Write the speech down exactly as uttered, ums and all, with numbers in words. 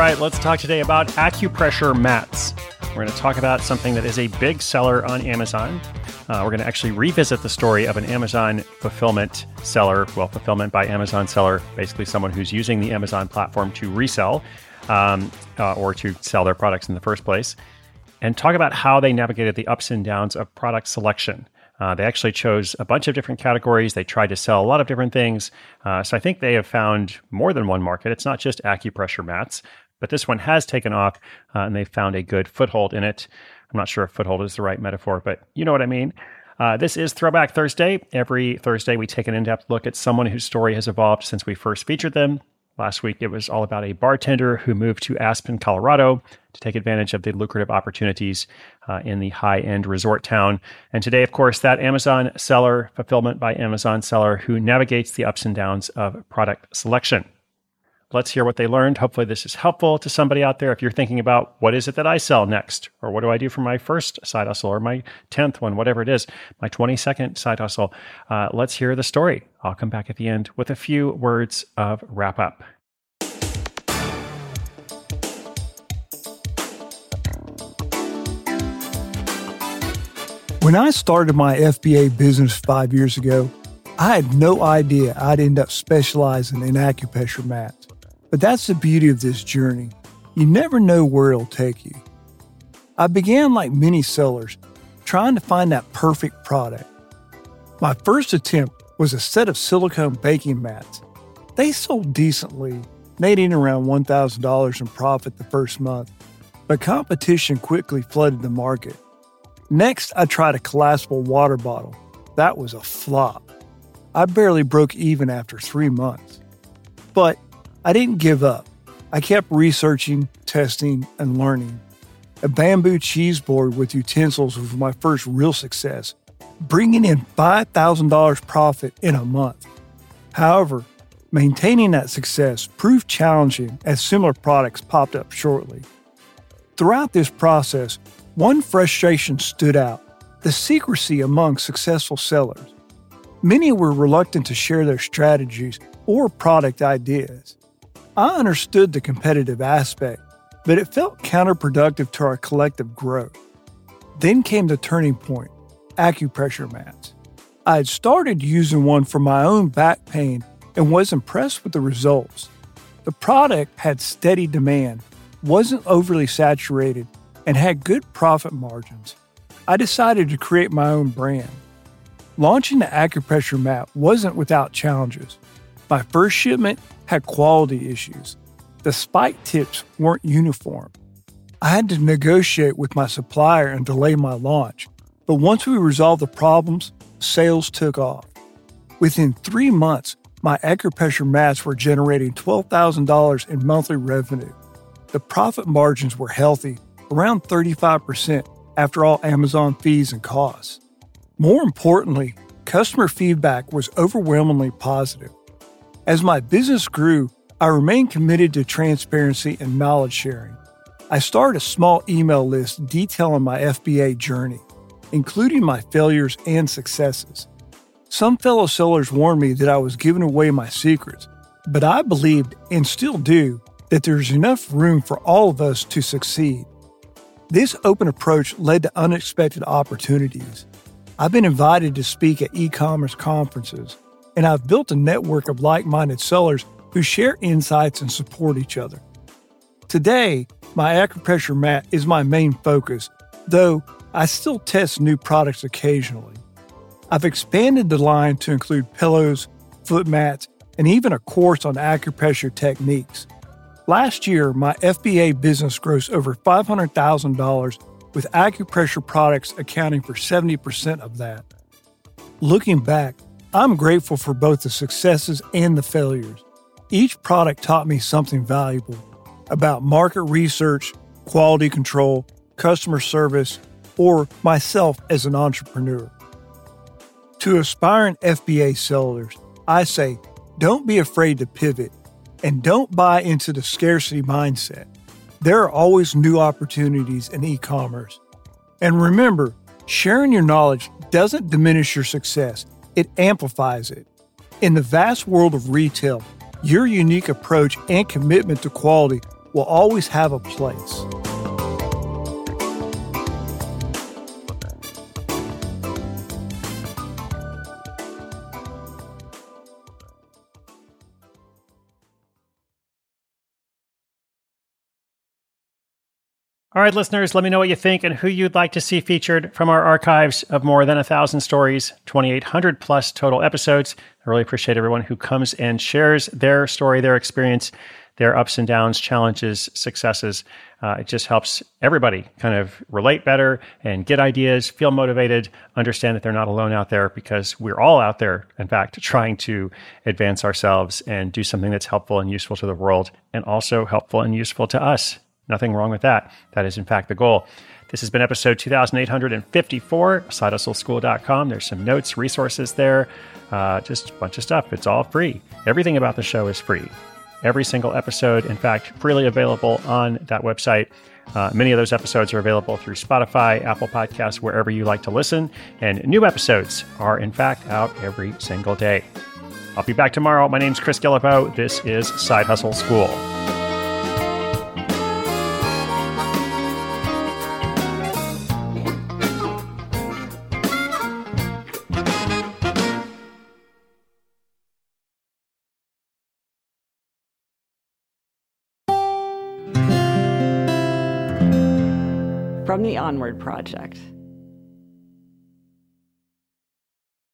right, let's talk today about acupressure mats. We're going to talk about something that is a big seller on Amazon. Uh, we're going to actually revisit the story of an Amazon fulfillment seller, well, fulfillment by Amazon seller, basically someone who's using the Amazon platform to resell um, uh, or to sell their products in the first place, and talk about how they navigated the ups and downs of product selection. Uh, they actually chose a bunch of different categories. They tried to sell a lot of different things. Uh, so I think they have found more than one market. It's not just acupressure mats, but this one has taken off uh, and they found a good foothold in it. I'm not sure if foothold is the right metaphor, but you know what I mean. Uh, this is Throwback Thursday. Every Thursday, we take an in-depth look at someone whose story has evolved since we first featured them. Last week, it was all about a bartender who moved to Aspen, Colorado to take advantage of the lucrative opportunities uh, in the high-end resort town. And today, of course, that Amazon seller, fulfillment by Amazon seller who navigates the ups and downs of product selection. Let's hear what they learned. Hopefully this is helpful to somebody out there if you're thinking about what is it that I sell next? Or what do I do for my first side hustle or my tenth one, whatever it is, my twenty-second side hustle. Uh, let's hear the story. I'll come back at the end with a few words of wrap up. When I started my F B A business five years ago, I had no idea I'd end up specializing in acupressure mats. But that's the beauty of this journey. You never know where it'll take you. I began like many sellers, trying to find that perfect product. My first attempt was a set of silicone baking mats. They sold decently, netting around one thousand dollars in profit the first month, but competition quickly flooded the market. Next, I tried a collapsible water bottle. That was a flop. I barely broke even after three months. But I didn't give up. I kept researching, testing, and learning. A bamboo cheese board with utensils was my first real success, bringing in five thousand dollars profit in a month. However, maintaining that success proved challenging as similar products popped up shortly. Throughout this process, one frustration stood out: the secrecy among successful sellers. Many were reluctant to share their strategies or product ideas. I understood the competitive aspect, but it felt counterproductive to our collective growth. Then came the turning point: acupressure mats. I had started using one for my own back pain and was impressed with the results. The product had steady demand, wasn't overly saturated, and had good profit margins. I decided to create my own brand. Launching the acupressure mat wasn't without challenges. My first shipment had quality issues. The spike tips weren't uniform. I had to negotiate with my supplier and delay my launch, but once we resolved the problems, sales took off. Within three months, my acupressure mats were generating twelve thousand dollars in monthly revenue. The profit margins were healthy, around thirty-five percent after all Amazon fees and costs. More importantly, customer feedback was overwhelmingly positive. As my business grew, I remained committed to transparency and knowledge sharing. I started a small email list detailing my F B A journey, including my failures and successes. Some fellow sellers warned me that I was giving away my secrets, but I believed, and still do, that there's enough room for all of us to succeed. This open approach led to unexpected opportunities. I've been invited to speak at e-commerce conferences, and I've built a network of like-minded sellers who share insights and support each other. Today, my acupressure mat is my main focus, though I still test new products occasionally. I've expanded the line to include pillows, foot mats, and even a course on acupressure techniques. Last year, my F B A business grossed over five hundred thousand dollars, with acupressure products accounting for seventy percent of that. Looking back, I'm grateful for both the successes and the failures. Each product taught me something valuable about market research, quality control, customer service, or myself as an entrepreneur. To aspiring F B A sellers, I say, don't be afraid to pivot, and don't buy into the scarcity mindset. There are always new opportunities in e-commerce. And remember, sharing your knowledge doesn't diminish your success, it amplifies it. In the vast world of retail, your unique approach and commitment to quality will always have a place. All right, listeners, let me know what you think and who you'd like to see featured from our archives of more than a thousand stories, twenty-eight hundred plus total episodes. I really appreciate everyone who comes and shares their story, their experience, their ups and downs, challenges, successes. Uh, it just helps everybody kind of relate better and get ideas, feel motivated, understand that they're not alone out there, because we're all out there, in fact, trying to advance ourselves and do something that's helpful and useful to the world, and also helpful and useful to us. Nothing wrong with that. That is, in fact, the goal. This has been episode two thousand eight hundred fifty-four, side hustle school dot com. There's some notes, resources there, uh, just a bunch of stuff. It's all free. Everything about the show is free. Every single episode, in fact, freely available on that website. Uh, many of those episodes are available through Spotify, Apple Podcasts, wherever you like to listen. And new episodes are, in fact, out every single day. I'll be back tomorrow. My name's Chris Guillebeau. This is Side Hustle School. From the Onward Project.